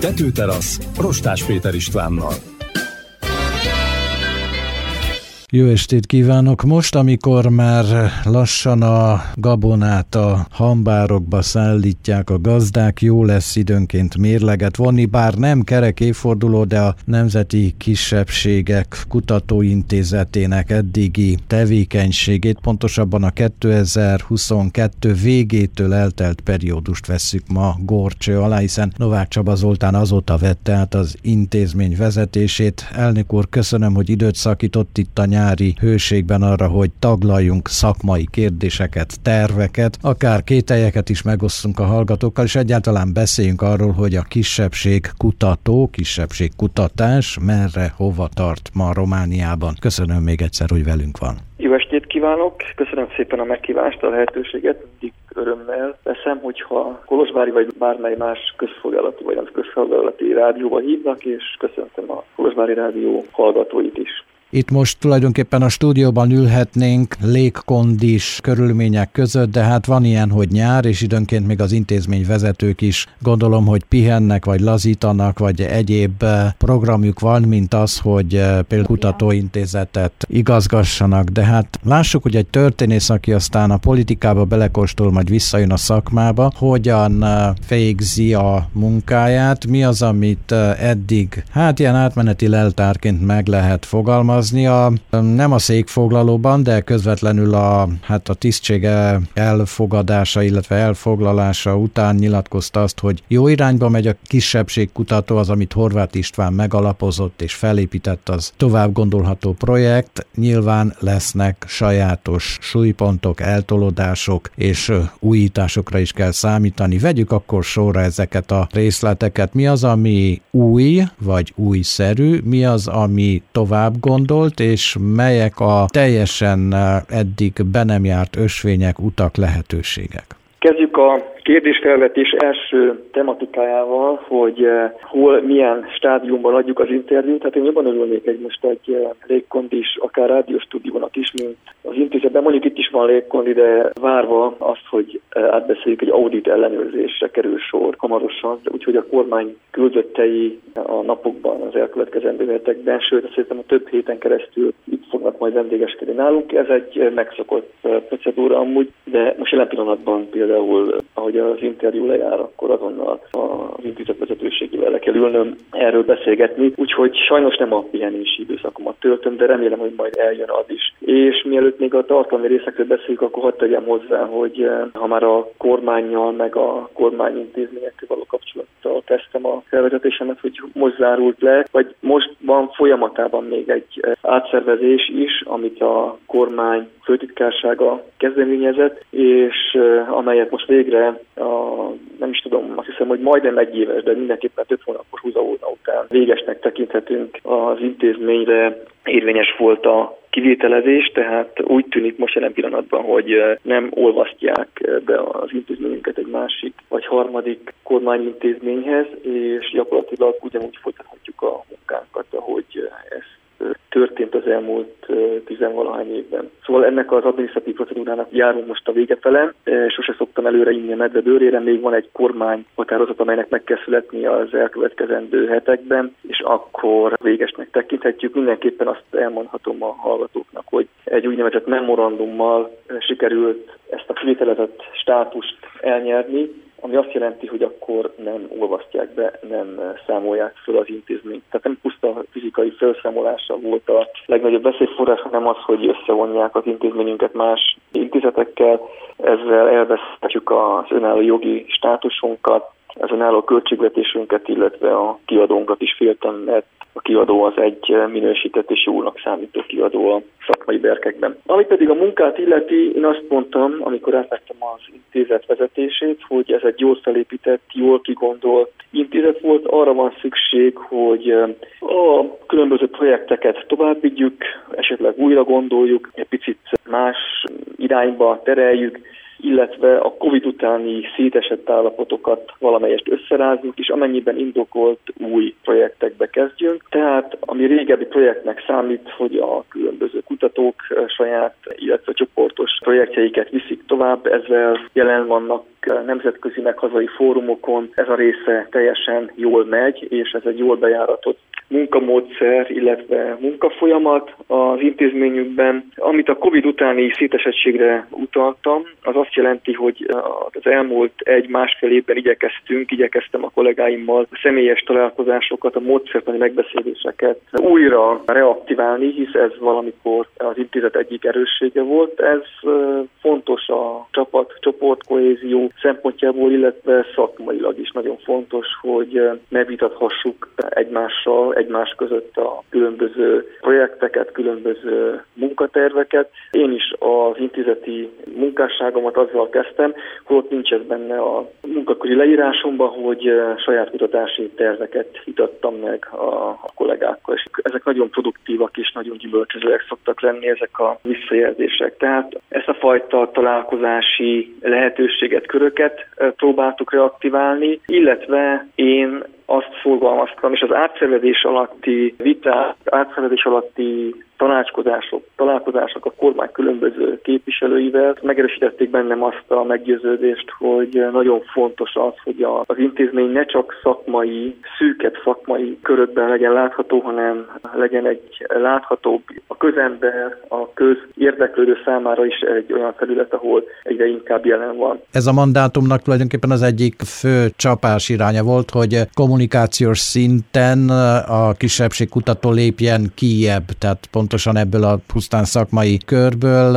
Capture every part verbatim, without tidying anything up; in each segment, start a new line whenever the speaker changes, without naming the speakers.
Tetőterasz Rostás Péter Istvánnal.
Jó estét kívánok! Most, amikor már lassan a gabonát a hambárokba szállítják a gazdák, jó lesz időnként mérleget vonni, bár nem kerek évforduló, de a Nemzeti Kisebbségek Kutatóintézetének eddigi tevékenységét, pontosabban a kétezer-huszonkettő végétől eltelt periódust vesszük ma górcső alá, hiszen Novák Csaba Zoltán azóta vette át az intézmény vezetését. Elnök úr, köszönöm, hogy időt szakított itt a nyári hőségben arra, hogy taglaljunk szakmai kérdéseket, terveket, akár kételyeket is megosztunk a hallgatókkal, és egyáltalán beszéljünk arról, hogy a kisebbség kutató, kisebbség kutatás merre, hova tart ma Romániában. Köszönöm még egyszer, hogy velünk van.
Jó estét kívánok! Köszönöm szépen a meghívást, a lehetőséget. Mindig örömmel veszem, hogyha Kolozsvári vagy bármely más közszolgálati vagy nem közszolgálati rádióba hívnak, és köszöntöm a Kolozsvári Rádió hallgatóit is.
Itt most tulajdonképpen a stúdióban ülhetnénk légkondis körülmények között, de hát van ilyen, hogy nyár, és időnként még az intézményvezetők is gondolom, hogy pihennek, vagy lazítanak, vagy egyéb programjuk van, mint az, hogy például kutatóintézetet igazgassanak. De hát lássuk, hogy egy történész, aki aztán a politikába belekóstol, majd visszajön a szakmába, hogyan végzi a munkáját, mi az, amit eddig, hát ilyen átmeneti leltárként meg lehet fogalmazni, A, nem a székfoglalóban, de közvetlenül a, hát a tisztsége elfogadása, illetve elfoglalása után nyilatkozta azt, hogy jó irányba megy a kisebbségkutató, az, amit Horváth István megalapozott és felépített, az tovább gondolható projekt. Nyilván lesznek sajátos súlypontok, eltolódások és újításokra is kell számítani. Vegyük akkor sorra ezeket a részleteket. Mi az, ami új vagy újszerű, mi az, ami tovább gondol, és melyek a teljesen eddig be nem járt ösvények, utak, lehetőségek? Kezdjük a
kérdésfelvetés első tematikájával, hogy uh, hol, milyen stádiumban adjuk az interjút. Hát én jobban örülnék egy most egy uh, légkondis, akár rádióstúdiónak is, mint az intézetben. Mondjuk itt is van légkondi, de várva azt, hogy uh, átbeszéljük, egy audit ellenőrzésre kerül sor hamarosan, úgyhogy a kormány küldöttei a napokban, az elkövetkezendő hetekben, sőt, szerintem a több héten keresztül itt fognak majd vendégeskedni nálunk. Ez egy megszokott uh, procedúra amúgy, de most jelen pillanatban például, ahogy az interjú lejár, akkor azonnal az intézet vezetőségével le kell ülnöm erről beszélgetni, úgyhogy sajnos nem a pihenési időszakomat töltöm, de remélem, hogy majd eljön az is. És mielőtt még a tartalmi részekről beszéljük, akkor hadd tegyem hozzá, hogy ha már a kormánnyal, meg a kormányintézményekkel való kapcsolattal kezdtem a felvezetésemet, hogy most zárult le, vagy most van folyamatában még egy átszervezés is, amit a kormány főtitkársága kezdeményezett, és amelyet most végre a, nem is tudom, azt hiszem, hogy majdnem egy éves, de mindenképpen több hónapos húzavóna után végesnek tekinthetünk az intézményre. Érvényes volt a kivételezés, tehát úgy tűnik most jelen pillanatban, hogy nem olvasztják be az intézményünket egy másik vagy harmadik kormányintézményhez, és gyakorlatilag ugyanúgy folytathatjuk a munkánkat, ahogy ezt történt az elmúlt tizenvalahány évben. Szóval ennek az adminisztratív procedúrának járunk most a vége fele. Sose szoktam előre inni a medve bőrére, még van egy kormányhatározat, amelynek meg kell születni az elkövetkezendő hetekben, és akkor végesnek tekinthetjük. Mindenképpen azt elmondhatom a hallgatóknak, hogy egy úgynevezett memorandummal sikerült ezt a kivételezett státust elnyerni, ami azt jelenti, hogy akkor nem olvasztják be, nem számolják föl az intézményt. Tehát nem puszta fizikai felszámolása volt a legnagyobb veszélyforrás, hanem az, hogy összevonják az intézményünket más intézetekkel. Ezzel elveszítjük az önálló jogi státusunkat, az önálló költségvetésünket, illetve a kiadónkat is féltem, mert a kiadó az egy minősített és jónak számító kiadó a szakmai berkekben. Ami pedig a munkát illeti, én azt mondtam, amikor átvettem az intézet vezetését, hogy ez egy jól felépített, jól kigondolt intézet volt. Arra van szükség, hogy a különböző projekteket tovább vigyük, esetleg újra gondoljuk, egy picit más irányba tereljük, illetve a Covid utáni szétesett állapotokat valamelyest összerázzuk, és amennyiben indokolt új projektekbe kezdjünk. Tehát ami régebbi projektnek számít, hogy a különböző kutatók saját, illetve csoportos projektjeiket viszik tovább, ezzel jelen vannak nemzetközi meg hazai fórumokon. Ez a része teljesen jól megy, és ez egy jól bejáratott munkamódszer, illetve munkafolyamat az intézményükben. Amit a Covid utáni szétesettségre utaltam, az azt jelenti, hogy az elmúlt egy-másfél évben igyekeztünk, igyekeztem a kollégáimmal a személyes találkozásokat, a módszertani megbeszéléseket újra reaktiválni, hisz ez valamikor az intézet egyik erőssége volt. Ez fontos a csapat, csoportkohézió szempontjából, illetve szakmailag is nagyon fontos, hogy megvitathassuk egymással, egymás között a különböző projekteket, különböző munkaterveket. Én is az intézeti munkásságomat azzal kezdtem, hogy ott nincs ez benne a munkaköri leírásomban, hogy saját kutatási terveket vitattam meg a, a kollégákkal, és ezek nagyon produktívak és nagyon gyümölcsözőek szoktak lenni ezek a visszajelzések. Tehát ezt a fajta találkozási lehetőséget, köröket próbáltuk reaktiválni, illetve én azt szorgalmaztam, és az átszervezés alatti viták, átszervezés alatti tanácskozások, találkozások a kormány különböző képviselőivel megerősítették bennem azt a meggyőződést, hogy nagyon fontos az, hogy az intézmény ne csak szakmai, szűkebb szakmai körökben legyen látható, hanem legyen egy láthatóbb, a közember, a közérdeklődő számára is egy olyan felület, ahol egyre inkább jelen van.
Ez a mandátumnak tulajdonképpen az egyik fő csapás iránya volt, hogy kommunikációs szinten a kisebbségkutató lépjen kijebb, tehát pontosan ebből a pusztán szakmai körből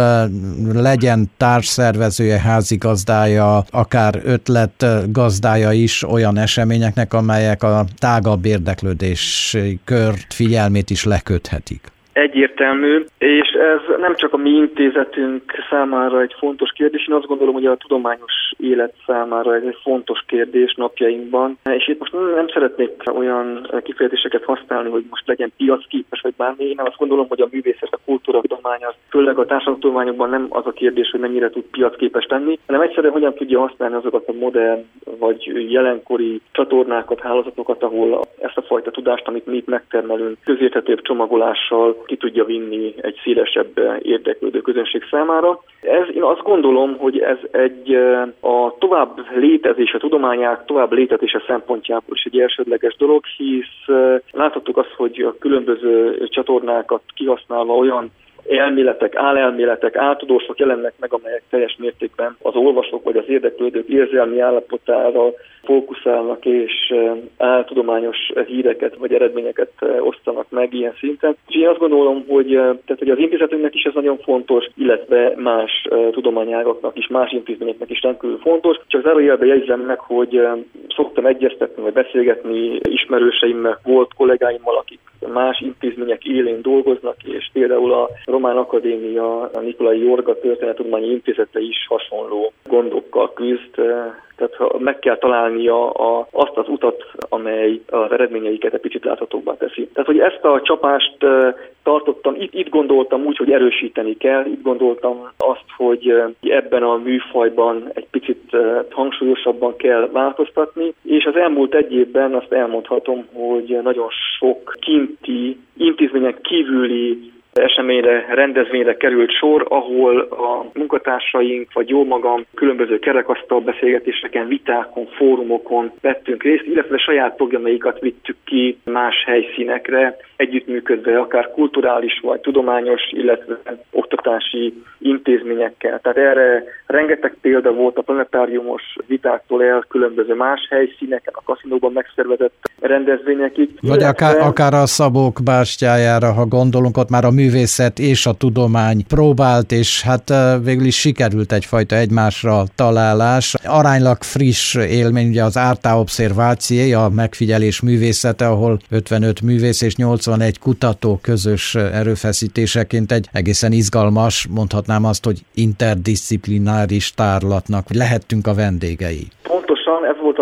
legyen társszervezője, házigazdája, akár ötletgazdája is olyan eseményeknek, amelyek a tágabb érdeklődési kört, figyelmét is leköthetik.
Egyértelmű, és ez nem csak a mi intézetünk számára egy fontos kérdés, én azt gondolom, hogy a tudományos élet számára ez egy fontos kérdés napjainkban, és itt most nem szeretnék olyan kifejezéseket használni, hogy most legyen piacképes vagy bármi, én azt gondolom, hogy a művészet, a kultúra tudomány, az főleg a társadalomtudományokban nem az a kérdés, hogy mennyire tud piacképes lenni, hanem egyszerűen hogyan tudja használni azokat a modern vagy jelenkori csatornákat, hálózatokat, ahol ezt a fajta tudást, amit mi itt megtermelünk, közérthetőbb csomagolással ki tudja vinni egy szélesebb érdeklődő közönség számára. Ez, én azt gondolom, hogy ez egy a tovább létezés, a tudományák tovább létezése szempontjából is egy elsődleges dolog, hisz láthattuk azt, hogy a különböző csatornákat kihasználva olyan elméletek, álelméletek, áltudósok jelennek meg, amelyek teljes mértékben az olvasók vagy az érdeklődők érzelmi állapotára fókuszálnak, és áltudományos híreket vagy eredményeket osztanak meg ilyen szinten. És én azt gondolom, hogy, tehát, hogy az intézetünknek is ez nagyon fontos, illetve más tudományágaknak is, más intézményeknek is rendkívül fontos. Csak zárójelben jegyzem meg, hogy szoktam egyeztetni vagy beszélgetni ismerőseimmel, volt kollégáimmal, akik más intézmények élén dolgoznak, és például a Román Akadémia, a Nikolai Jorga Történettudományi Intézete is hasonló gondokkal küzd. Tehát meg kell találnia a, azt az utat, amely az eredményeiket egy picit láthatóbbá teszi. Tehát, hogy ezt a csapást tartottam, itt, itt gondoltam úgy, hogy erősíteni kell, itt gondoltam azt, hogy ebben a műfajban egy picit hangsúlyosabban kell változtatni, és az elmúlt egy évben azt elmondhatom, hogy nagyon sok kinti, intézmények kívüli eseményre, rendezvényre került sor, ahol a munkatársaink, vagy jó magam különböző kerekasztal beszélgetéseken, vitákon, fórumokon vettünk részt, illetve saját programjaikat vittük ki más helyszínekre, együttműködve akár kulturális vagy tudományos, illetve oktatási intézményekkel. Tehát erre rengeteg példa volt a planetáriumos vitáktól el különböző más helyszíneken, a kaszinóban megszervezett rendezvényekig.
Vagy illetve... akár, akár a Szabók bástyájára, ha gondolunk, ott már a művészet és a tudomány próbált, és hát végül is sikerült egyfajta egymásra találás. Aránylag friss élmény, ugye az Arta Observácié, a megfigyelés művészete, ahol ötvenöt művész és nyolcvanegy kutató közös erőfeszítéseként egy egészen izgalmas, mondhatnám azt, hogy interdisziplináris tárlatnak lehettünk a vendégei.
Pontosan, ez volt a legfrissebb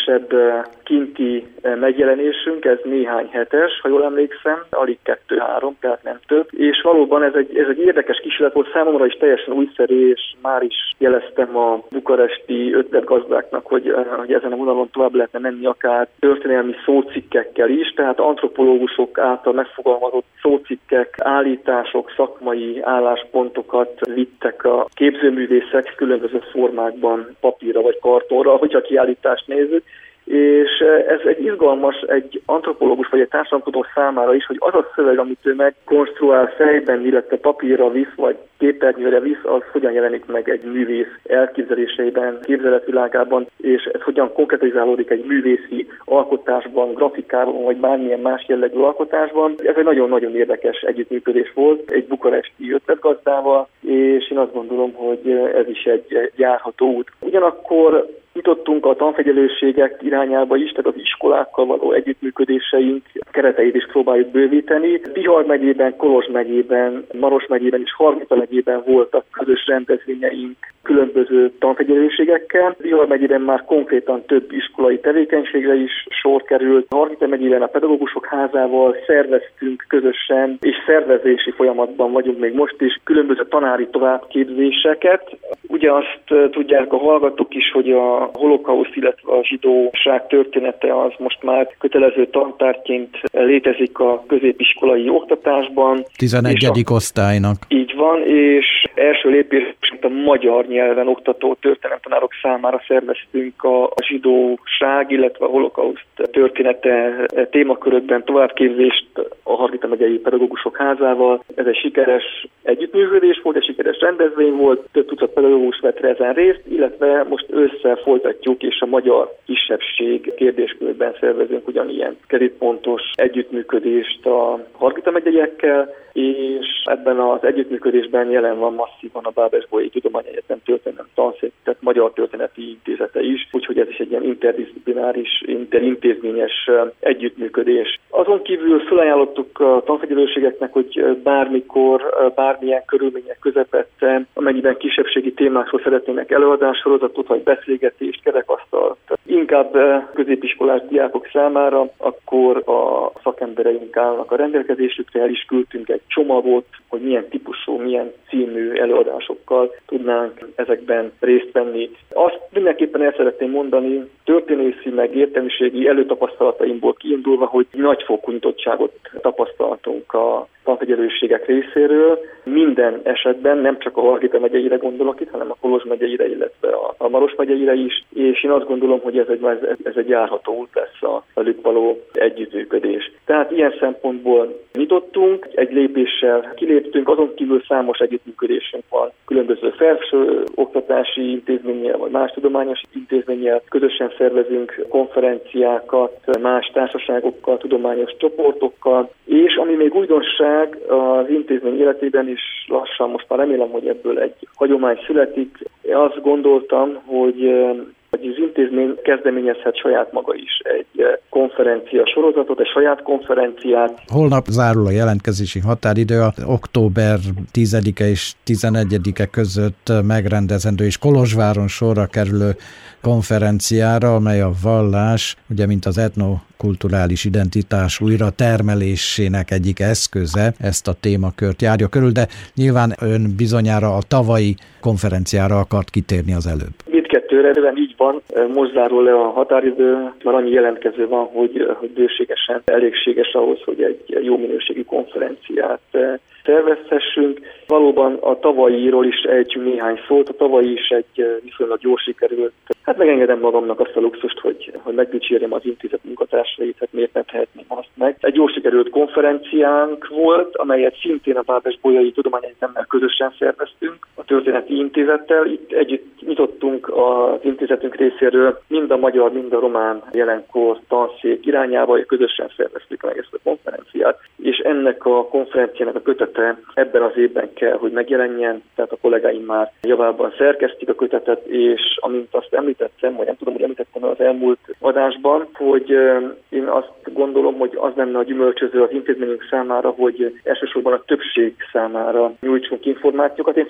legfrissebb kinti megjelenésünk, ez néhány hetes, ha jól emlékszem, alig kettő-három, tehát nem több. És valóban ez egy, ez egy érdekes kísérlet volt, számomra is teljesen újszerű, és már is jeleztem a bukaresti ötletgazdáknak, hogy, hogy ezen a vonalon tovább lehetne menni akár történelmi szócikkekkel is, tehát antropológusok által megfogalmazott szócikkek, állítások, szakmai álláspontokat vittek a képzőművészek különböző formákban, papírra vagy kartonra, hogyha a kiállítást nézzük. És ez egy izgalmas, egy antropológus vagy egy társadalomtudós számára is, hogy az a szöveg, amit ő megkonstruál fejben, illetve papírra visz, vagy képernyőre visz, az hogyan jelenik meg egy művész elképzeléseiben, képzeletvilágában, és ez hogyan konkretizálódik egy művészi alkotásban, grafikában, vagy bármilyen más jellegű alkotásban. Ez egy nagyon-nagyon érdekes együttműködés volt egy bukaresti ötletgazdával, és én azt gondolom, hogy ez is egy járható út. Ugyanakkor nyitottunk a tanfegyelőségek irányába is, tehát az iskolákkal való együttműködéseink kereteit is próbáljuk bővíteni. Bihar megyében, Kolozs megyében, Maros megyében és Hargita megyében voltak közös rendezvényeink különböző tanfegyelőségekkel. Bihar megyében már konkrétan több iskolai tevékenységre is sor került. Hargita megyében a pedagógusok házával szerveztünk közösen, és szervezési folyamatban vagyunk még most is különböző tanári továbbképzéseket. Ugye azt tudják a hallgatók is, hogy a holokauszt, illetve a zsidóság története az most már kötelező tantárgyként létezik a középiskolai oktatásban.
tizenegyedik a... osztálynak.
Így van, és első lépésként a magyar nyelven oktató történelemtanárok számára szerveztünk a, a zsidóság, illetve a holokauszt története témakörökben továbbképzést a Hargita megyei pedagógusok házával. Ez egy sikeres együttműködés volt, egy sikeres rendezvény volt, több tucat pedagógus vett ezen részt, illetve most ősszel folytatjuk, és a magyar kisebbség kérdéskörben szervezünk ugyanilyen keretpontos együttműködést a Hargita megyeiekkel, és ebben az együttműködésben jelen van masszívan a Bábes-Bolyai Tudományegyetem történelem tanszék, tehát Magyar Történeti Intézete is, úgyhogy ez is egy ilyen interdisziplináris, interintézményes együttműködés. Azon kívül felajánlottuk a tanfegyelőségeknek, hogy bármikor, bármilyen körülmények közepette, amennyiben kisebbségi témákról szeretnének előadássorozatot, vagy beszélgetést, kerekasztalt, inkább középiskolás diákok számára, akkor a szakembereink állnak a rendelkezésükre, el is küldtünk egy csomagot, hogy milyen típusú, milyen című előadásokkal tudnánk ezekben részt venni. Azt mindenképpen el szeretném mondani, történészi meg értelmiségi előtapasztalataimból kiindulva, hogy nagyfokú nyitottságot tapasztaltunk a tanfegyelőségek részéről. Minden esetben, nem csak a Hargita megyeire gondolok itt, hanem a Kolozs megyeire, illetve a Maros megyeire is, és én azt gondolom, hogy ez egy, ez egy járható út lesz a velük való együttműködés. Tehát ilyen szempontból nyitottunk, egy lépéssel kiléptünk, azon kívül számos együttműködésünk van különböző felső oktatási intézménnyel, vagy más tudományos intézménnyel, közösen szervezünk konferenciákat más társaságokkal, tudományos csoportokkal, és ami még újdonság az intézmény életében is lassan, most már remélem, hogy ebből egy hagyomány születik. Azt gondoltam, hogy hogy az intézmény kezdeményezhet saját maga is egy konferencia sorozatot, egy saját konferenciát.
Holnap zárul a jelentkezési határidő, a október tizedike és tizenegyedike között megrendezendő és Kolozsváron sorra kerülő konferenciára, amely a vallás, ugye mint az etnokulturális identitás újra termelésének egyik eszköze, ezt a témakört járja körül, de nyilván ön bizonyára a tavalyi konferenciára akart kitérni az előbb.
Mindkettőre így van, most zárul le a határidő, már annyi jelentkező van, hogy, hogy bőségesen elégséges ahhoz, hogy egy jó minőségű konferenciát szervezhessünk. Valóban a tavalyiról is ejtsünk néhány szót, a tavalyi is egy viszonylag jól sikerült. Hát megengedem magamnak azt a luxust, hogy, hogy megdicsérjem az intézet munkatársait, hát miért nem tehetném azt meg. Egy jól sikerült konferenciánk volt, amelyet szintén a Bábes-Bolyai Tudományegyetemmel közösen szerveztünk, a Történeti Intézettel. Itt együtt nyitottunk az intézetünk részéről mind a magyar, mind a román jelenkor tanszék irányába, és közösen szerveztük meg ezt a konferenciát. És ennek a konferenciának a kötete ebben az évben kell, hogy megjelenjen, tehát a kollégáim már javában szerkesztik a kötetet, és amint azt említettem, vagy nem tudom, hogy említettem az elmúlt adásban, hogy én azt gondolom, hogy az lenne a gyümölcsöző az intézményünk számára, hogy elsősorban a többség számára nyújtsunk információkat. Én fontosnak tartom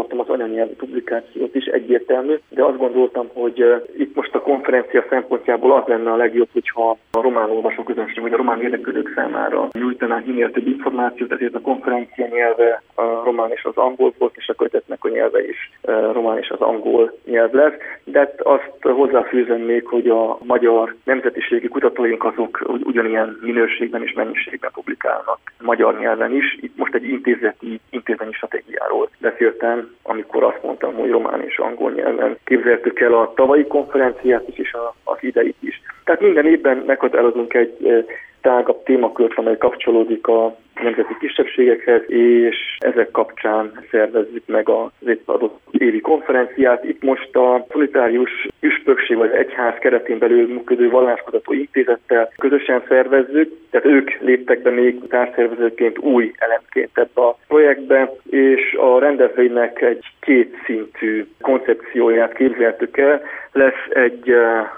támogattam az anyanyelvi publikációt is, egyértelmű, de azt gondoltam, hogy itt most a konferencia szempontjából az lenne a legjobb, hogyha a román olvasóközönség vagy a román érdeklődők számára nyújtanánk minél több információt, ezért a konferencia nyelve a román és az angol volt, és a kötetnek a nyelve is a román és az angol nyelv lesz. De azt hozzáfűzöm még, hogy a magyar nemzetiségi kutatóink azok ugyanilyen minőségben és mennyiségben publikálnak magyar nyelven is. Itt most egy intézeti, intézményi stratégiáról beszéltem, amikor azt mondtam, hogy román és angol nyelven képzeltük el a tavalyi konferenciát is, és a, az ideit is. Tehát minden évben meghatározunk egy tágabb témakört, amely kapcsolódik a nemzeti kisebbségekhez, és ezek kapcsán szervezzük meg az épp adott évi konferenciát. Itt most a szolidárius püspökség vagy egyház keretén belül működő valláskutató intézettel közösen szervezzük, tehát ők léptek be még társszervezőként új elemként ebbe a projektbe, és a rendezvénynek egy kétszintű koncepcióját képzeltük el. Lesz egy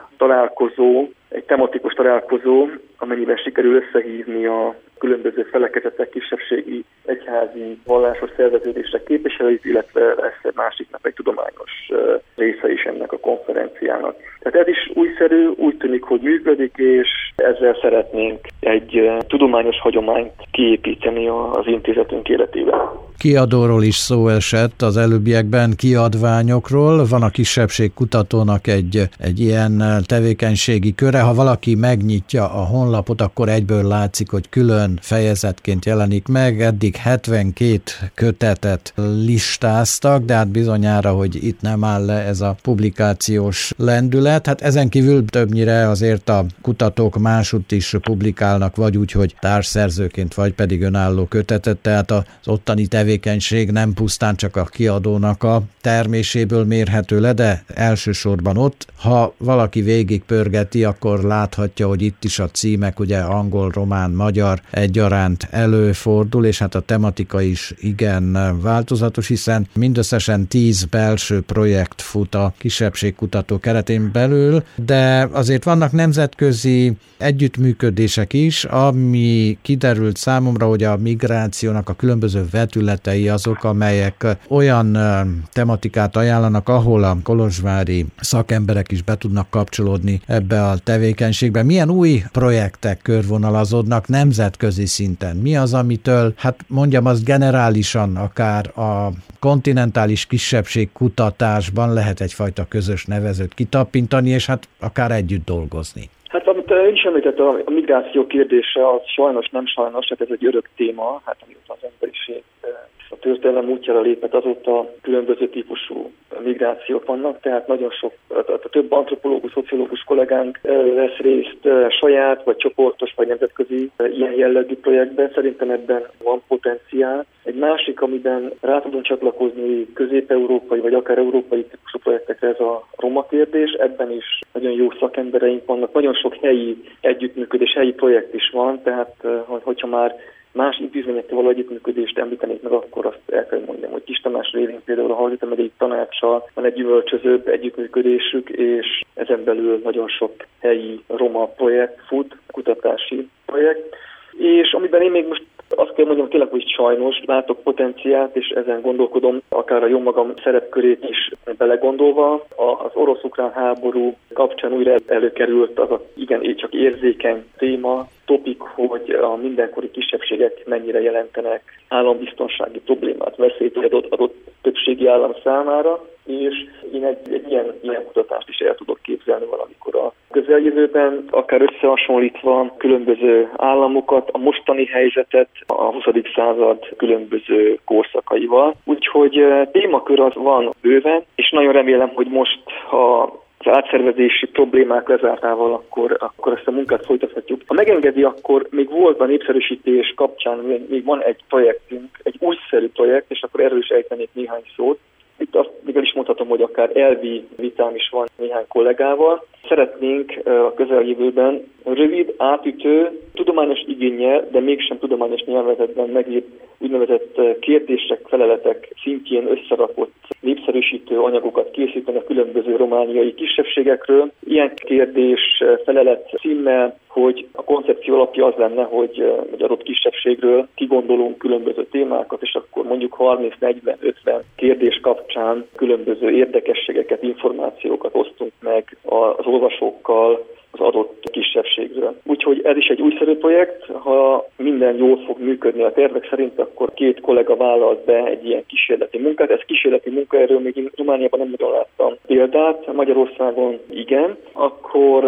találkozó, egy tematikus találkozó, amennyiben sikerül összehívni a különböző felekezetek, kisebbségi, egyházi, vallásos szerveződések képviselőit, illetve lesz egy másik nap egy tudományos része is ennek a konferenciának. Tehát ez is újszerű, úgy tűnik, hogy működik, és ezzel szeretnénk egy tudományos hagyományt kiépíteni az intézetünk életében.
Kiadóról is szó esett az előbbiekben, kiadványokról. Van a kisebbségkutatónak egy, egy ilyen tevékenységi köre. Ha valaki megnyitja a honlapot, akkor egyből látszik, hogy külön fejezetként jelenik meg. Eddig hetvenkét kötetet listáztak, de hát bizonyára, hogy itt nem áll le ez a publikációs lendület. Hát ezen kívül többnyire azért a kutatók másutt is publikálnak, vagy úgy, hogy társszerzőként, vagy pedig önálló kötetet, tehát az ottani tevékenység nem pusztán csak a kiadónak a terméséből mérhető le, de elsősorban ott. Ha valaki végigpörgeti, akkor láthatja, hogy itt is a címek, ugye angol, román, magyar egyaránt előfordul, és hát a tematika is igen változatos, hiszen mindösszesen tíz belső projekt fut a kisebbségkutató keretén belül, de azért vannak nemzetközi együttműködések is, ami kiderült számomra, hogy a migrációnak a különböző vetületei azok, amelyek olyan tematikát ajánlanak, ahol a kolozsvári szakemberek is be tudnak kapcsolódni ebbe a tevékenységbe. Milyen új projektek körvonalazódnak nemzetközi szinten? Mi az, amitől, hát mondjam azt generálisan, akár a kontinentális kisebbségkutatásban lehet egyfajta közös nevezőt kitapintani, és hát akár együtt dolgozni?
Hát amit ön is említett, a migráció kérdése, az sajnos nem sajnos, hát ez egy örök téma, hát amióta az emberiség a történelem útjára lépett, azóta különböző típusú migrációk vannak, tehát nagyon sok, a több antropológus, szociológus kollégánk vesz részt saját, vagy csoportos, vagy nemzetközi ilyen jellegű projektben. Szerintem ebben van potenciál. Egy másik, amiben rá tudunk csatlakozni közép-európai, vagy akár európai típusú projektekre, ez a roma kérdés. Ebben is nagyon jó szakembereink vannak, nagyon sok helyi együttműködés, helyi projekt is van, tehát hogyha már más intézményekkel való együttműködést említenék meg, akkor azt el kell mondjam, hogy Kis Tamás révén például a Hargita megyei tanácssal van egy gyümölcsözőbb együttműködésük, és ezen belül nagyon sok helyi roma projekt fut, kutatási projekt. És amiben én még most azt kell mondjam, tényleg, hogy sajnos látok potenciált, és ezen gondolkodom, akár a jó magam szerepkörét is belegondolva. Az orosz-ukrán háború kapcsán újra előkerült az a igen csak érzékeny téma, topik, hogy a mindenkori kisebbségek mennyire jelentenek állambiztonsági problémát, veszélyt adott, adott többségi állam számára, és én egy, egy ilyen, ilyen kutatást is el tudok képzelni valamikor a közeljövőben, akár összehasonlítva különböző államokat, a mostani helyzetet a huszadik század különböző korszakaival. Úgyhogy témakör az van bőven, és nagyon remélem, hogy most, ha az átszervezési problémák lezártával, akkor, akkor ezt a munkát folytathatjuk. Ha megengedi, akkor még volt a népszerűsítés kapcsán, még van egy projektünk, egy újszerű projekt, és akkor erről is ejtenék néhány szót. Itt azt még el is mondhatom, hogy akár elvi vitám is van néhány kollégával. Szeretnénk a közeljövőben rövid, átütő, tudományos igénnyel, de mégsem tudományos nyelvezetben megírt úgynevezett kérdések, feleletek szintjén összerakott népszerűsítő videóanyagokat készíteni a különböző romániai kisebbségekről. Ilyen kérdés felelet címmel, hogy a koncepció alapja az lenne, hogy egy adott kisebbségről kigondolunk különböző témákat, és akkor mondjuk harminc, negyven, ötven kérdés kapcsán különböző érdekességeket, információkat osztunk meg az olvasókkal az adott kisebbségről. Úgyhogy ez is egy újszerű projekt, ha minden jól fog működni a tervek szerint, akkor két kollega vállalt be egy ilyen kísérleti munkát. Ez kísérleti munka, erről még én Romániában nem nagyon láttam példát, Magyarországon igen. Akkor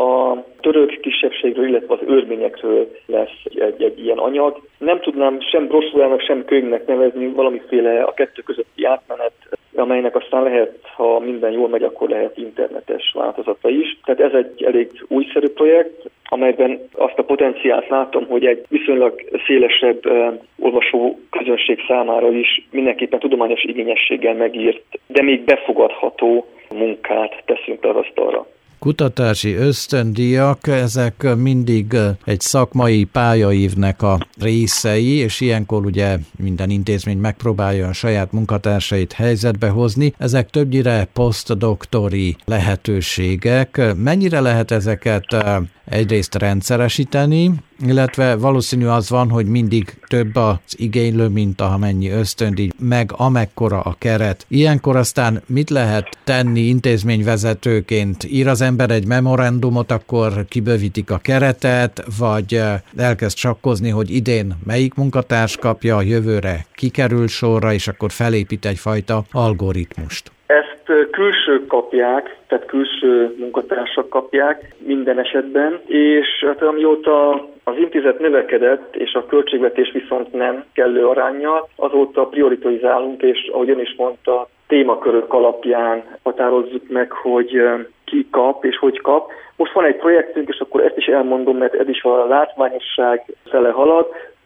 a török kisebbségről, illetve az örményekről lesz egy, egy ilyen anyag. Nem tudnám sem brosúrának, sem könyvnek nevezni, valamiféle a kettő közötti átmenet, amelynek aztán lehet, ha minden jól megy, akkor lehet internetes változata is. Tehát ez egy elég újszerű projekt, amelyben azt a potenciált látom, hogy egy viszonylag szélesebb uh, olvasó közönség számára is mindenképpen tudományos igényességgel megírt, de még befogadható munkát teszünk az asztalra.
Kutatási ösztöndíjak, ezek mindig egy szakmai pályaívnek a részei, és ilyenkor ugye minden intézmény megpróbálja a saját munkatársait helyzetbe hozni. Ezek többnyire posztdoktori lehetőségek. Mennyire lehet ezeket egyrészt rendszeresíteni, illetve valószínű az van, hogy mindig több az igénylő, mint amennyi ösztöndíj, meg amekkora a keret. Ilyenkor aztán mit lehet tenni intézményvezetőként? Ír az ember egy memorandumot, akkor kibővítik a keretet, vagy elkezd sakkozni, hogy idén melyik munkatárs kapja, a jövőre kikerül sorra, és akkor felépít egyfajta algoritmust.
Ezt külsők kapják, tehát külső munkatársak kapják minden esetben, és hát amióta az intézet növekedett, és a költségvetés viszont nem kellő aránnyal, azóta prioritizálunk, és ahogy ön is mondta, témakörök alapján határozzuk meg, hogy ki kap és hogy kap. Most van egy projektünk, és akkor ezt is elmondom, mert ez is a látványosság fele halad.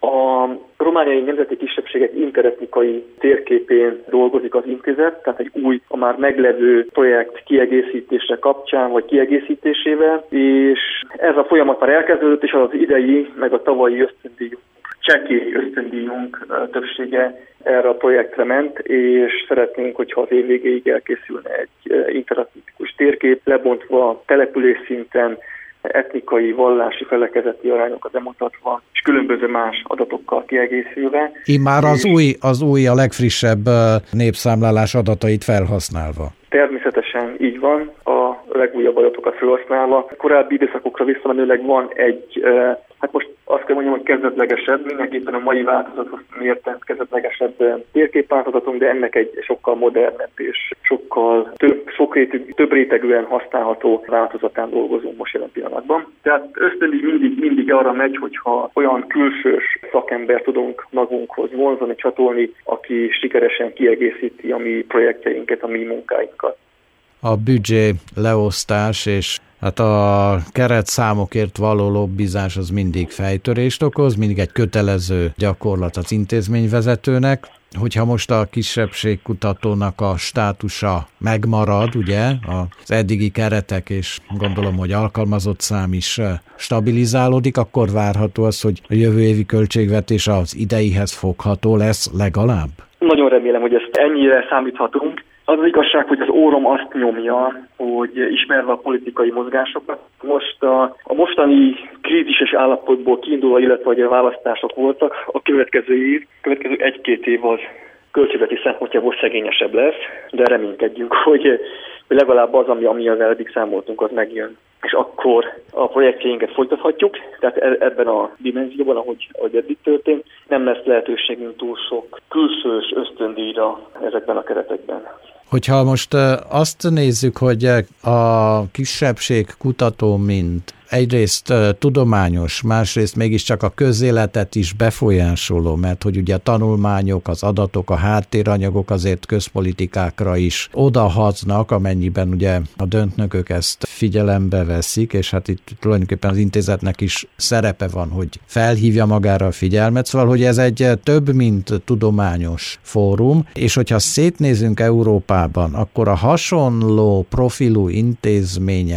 A romániai nemzeti kisebbségek interetnikai térképén dolgozik az intézet, tehát egy új, a már meglevő projekt kiegészítése kapcsán, vagy kiegészítésével, és ez a folyamat már elkezdődött, és az az idei, meg a tavalyi ösztöndíjunk, csekély ösztöndíjunk többsége erre a projektre ment, és szeretnénk, hogyha az év végéig elkészülne egy interetnikus térkép, lebontva település szinten, etnikai, vallási, felekezeti arányokat bemutatva, és különböző más adatokkal kiegészülve.
Immár az új, az új, a legfrissebb népszámlálás adatait felhasználva.
Természetesen így van, a legújabb adatokat felhasználva. Korábbi időszakokra visszamenőleg van egy, hát most azt kell mondjam, hogy kezdetlegesebb, mindenképpen a mai változathoz mérten kezdetlegesebb térképváltozatunk, de ennek egy sokkal modernebb és sokkal több, sok rétegű, több rétegűen használható változatán dolgozunk most jelen pillanatban. Tehát ösztöndíj mindig, mindig arra megy, hogyha olyan külsős szakember tudunk magunkhoz vonzani, csatolni, aki sikeresen kiegészíti a mi projektjeinket, a mi munkáinkat.
A büdzsé leosztás és hát a keretszámokért való lobbizás az mindig fejtörést okoz, mindig egy kötelező gyakorlat az intézményvezetőnek. Hogyha most a kisebbségkutatónak a státusa megmarad, ugye, az eddigi keretek, és gondolom, hogy alkalmazott szám is stabilizálódik, akkor várható az, hogy a jövő évi költségvetés az ideihez fogható lesz legalább?
Nagyon remélem, hogy ezt ennyire számíthatunk. Az az igazság, hogy az órom azt nyomja, hogy ismerve a politikai mozgásokat, most a, a mostani krízises állapotból kiindulva, illetve hogy a választások voltak, a következő év, a következő egy-két év az költségvetés szempontjából szegényesebb lesz, de reménykedjünk, hogy legalább az, ami, ami az eddig számoltunk, az megjön. És akkor a projektjeinket folytathatjuk, tehát ebben a dimenzióban, ahogy, ahogy eddig történt, nem lesz lehetőségünk túl sok külsős ösztöndíjra ezekben a keretekben.
Hogyha most azt nézzük, hogy a kisebbség kutató mint egyrészt tudományos, másrészt mégiscsak a közéletet is befolyásoló, mert hogy ugye a tanulmányok, az adatok, a háttéranyagok azért közpolitikákra is odahaznak, amennyiben ugye a döntnökök ezt figyelembe veszik, és hát itt tulajdonképpen az intézetnek is szerepe van, hogy felhívja magára a figyelmet, szóval hogy ez egy több, mint tudományos fórum, és hogyha szétnézünk Európában, akkor a hasonló profilú intézmények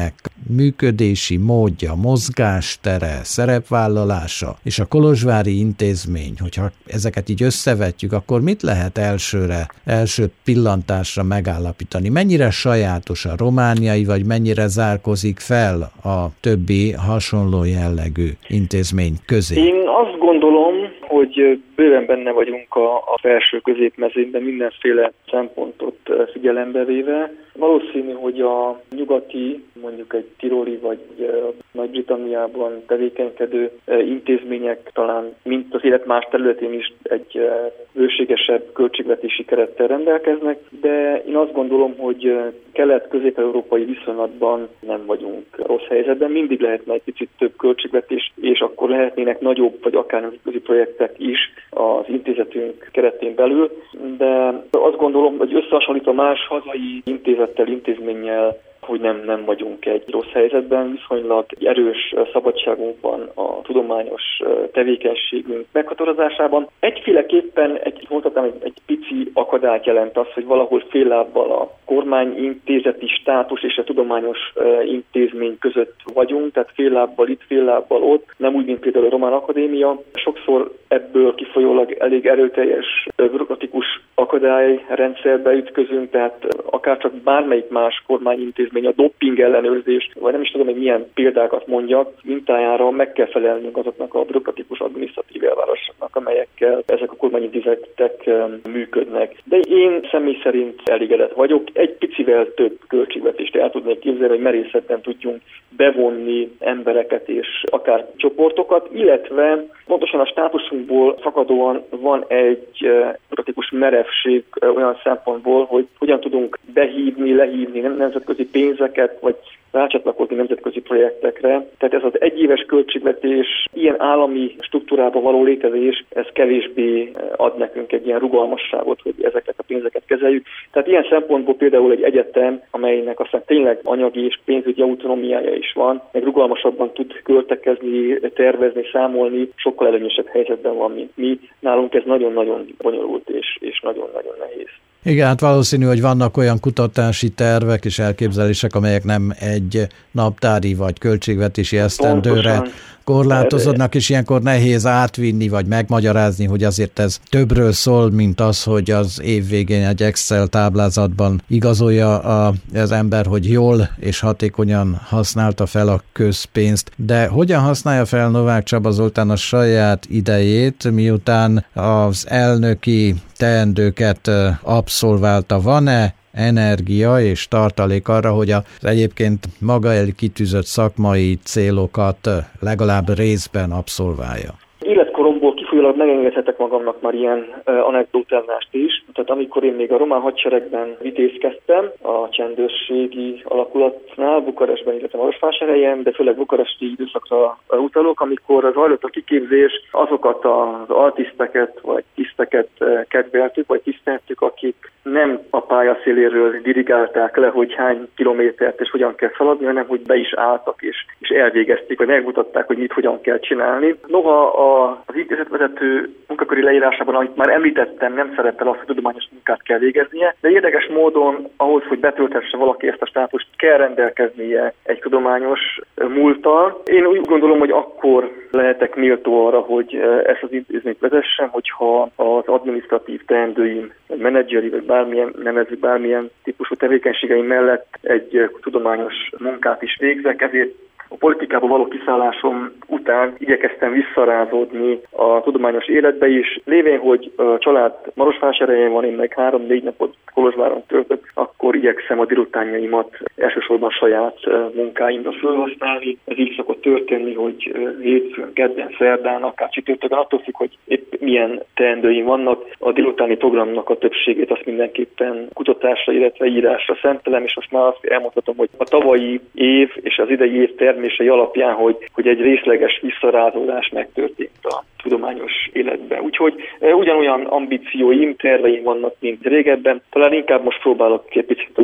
működési módja, mozgástere, szerepvállalása és a kolozsvári intézmény, hogyha ezeket így összevetjük, akkor mit lehet elsőre, első pillantásra megállapítani? Mennyire sajátos a romániai, vagy mennyire zárkozik fel a többi hasonló jellegű intézmény közé?
Én azt gondolom, hogy bőven benne vagyunk a, a felső középmezőnyben mindenféle szempontot figyelembe véve. Valószínű, hogy a nyugati, mondjuk egy tiroli vagy Nagy-Britanniában tevékenykedő intézmények talán, mint az élet más területén is egy bőségesebb költségvetési kerettel rendelkeznek, de én azt gondolom, hogy kelet-közép-európai viszonylatban nem vagyunk rossz helyzetben. Mindig lehetne egy picit több költségvetés, és akkor lehetnének nagyobb vagy akár nemzetközi projektek is az intézetünk keretén belül, de azt gondolom, hogy összehasonlítva más hazai intézettel, intézménnyel, hogy nem, nem vagyunk egy rossz helyzetben, viszonylag egy erős szabadságunk van a tudományos tevékenységünk meghatározásában. Egyféleképpen, egy, mondhatnám, egy, egy pici akadályt jelent az, hogy valahol fél lábbal a kormányintézeti státus és a tudományos intézmény között vagyunk, tehát fél lábbal itt, fél lábbal ott, nem úgy, mint például a Román Akadémia. Sokszor ebből kifolyólag elég erőteljes bürokratikus akadályrendszerbe ütközünk, tehát akár csak bármelyik más kormányintézmény, a dopping ellenőrzés, vagy nem is tudom, hogy milyen példákat mondjak, mintájára meg kell felelnünk azoknak a bürokratikus adminisztratív elvárásoknak, amelyekkel ezek a kormányintézetek működnek. De én személy szerint elégedett vagyok. Egy picivel több költségvetést el tudnék képzelni, hogy merészebben tudjunk bevonni embereket és akár csoportokat, illetve pontosan a státusunkból fakadóan van egy bürokratikus merevség olyan szempontból, hogy hogyan tudunk behívni, lehívni nemzetközi pénzeket, vagy rácsatlakozni nemzetközi projektekre. Tehát ez az egyéves költségvetés, ilyen állami struktúrában való létezés, ez kevésbé ad nekünk egy ilyen rugalmasságot, hogy ezeket a pénzeket kezeljük. Tehát ilyen szempontból például egy egyetem, amelynek aztán tényleg anyagi és pénzügyi autonómiája is van, meg rugalmasabban tud költekezni, tervezni, számolni, sokkal előnyösebb helyzetben van, mint mi. Nálunk ez nagyon-nagyon bonyolult és, és nagyon-nagyon nehéz.
Igen, hát valószínű, hogy vannak olyan kutatási tervek és elképzelések, amelyek nem egy naptári vagy költségvetési esztendőre korlátozódnak, és ilyenkor nehéz átvinni vagy megmagyarázni, hogy azért ez többről szól, mint az, hogy az év végén egy Excel táblázatban igazolja a, az ember, hogy jól és hatékonyan használta fel a közpénzt. De hogyan használja fel Novák Csaba Zoltán a saját idejét, miután az elnöki teendőket abszolválta? Van-e energia és tartalék arra, hogy az egyébként maga elé kitűzött szakmai célokat legalább részben abszolválja?
Életkoromból kifolyólag megengedhetek magamnak már ilyen uh, anekdótázást is. Tehát amikor én még a román hadseregben vitézkedtem, a csendőrségi alakulatnál, Bukarestben, illetve Marosvásárhelyen, de főleg bukaresti időszakra utalok, amikor zajlott a kiképzés, azokat az altiszteket vagy tiszteket kedveltük, vagy tiszteltük, akik nem a pályaszéléről dirigálták le, hogy hány kilométert és hogyan kell szaladni, hanem hogy be is álltak és, és elvégezték, vagy megmutatták, hogy mit hogyan kell csinálni. Noha a, az intézetvezető munkaköri leírásában, amit már említettem, nem szerepel az, hogy tudományos munkát kell végeznie, de érdekes módon ahhoz, hogy betölthesse valaki ezt a státust, kell rendelkeznie egy tudományos múlttal. Én úgy gondolom, hogy akkor lehetek méltó arra, hogy ezt az intézményt vezessem, hogyha az adminisztratív teendőim, vagy menedzseri, vagy bármilyen, nevezzük bármilyen típusú tevékenységeim mellett egy tudományos munkát is végzek, ezért a politikába való kiszállásom után igyekeztem visszarázódni a tudományos életbe is. Lévén, hogy a család Marosvásárhelyen van, én meg három-négy napot Kolozsváron töltök, akkor igyekszem a délutánjaimat elsősorban saját munkáimra felhasználni. Ez így szokott történni, hogy hétfőn, kedden, szerdán, akár csütörtökön, attól függ, hogy épp milyen teendőim vannak. A délutáni programnak a többségét azt mindenképpen kutatásra, illetve írásra szentelem, és most már azt elmondhatom, hogy a tavalyi év és az idei év termései alapján, hogy, hogy egy részleges visszarázódás megtörtént a tudományos életben. Úgyhogy e, ugyanolyan ambícióim, terveim vannak, mint régebben. Talán inkább most próbálok egy picit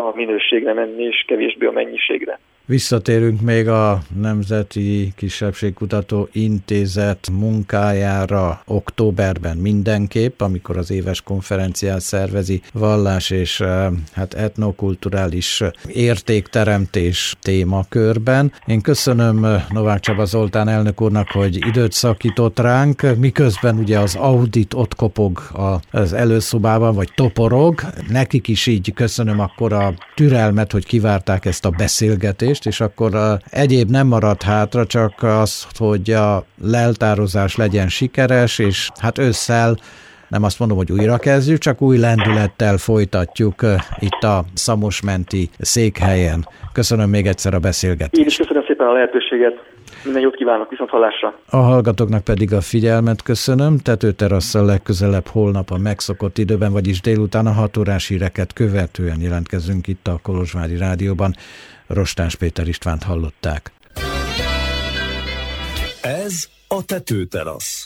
a minőségre menni, és kevésbé a mennyiségre.
Visszatérünk még a Nemzeti Kisebbségkutató Intézet munkájára októberben mindenképp, amikor az éves konferenciát szervezi vallás és hát etnokulturális értékteremtés témakörben. Én köszönöm Novák Csaba Zoltán elnök úrnak, hogy időt szakított ránk, miközben ugye az audit ott kopog az előszobában, vagy toporog. Nekik is így köszönöm akkor a türelmet, hogy kivárták ezt a beszélgetést, és akkor a egyéb nem maradt hátra, csak az, hogy a leltározás legyen sikeres, és hát ősszel nem azt mondom, hogy újra kezdjük, csak új lendülettel folytatjuk itt a Szamosmenti székhelyen. Köszönöm még egyszer a beszélgetést.
Én is köszönöm szépen a lehetőséget. Minden jót kívánok, viszont hallásra.
A hallgatóknak pedig a figyelmet köszönöm. Tetőterasszal legközelebb holnap a megszokott időben, vagyis délután a hat órás híreket követően jelentkezünk itt a Kolozsvári Rádióban. Rostás Péter Istvánt hallották.
Ez a Tetőterasz.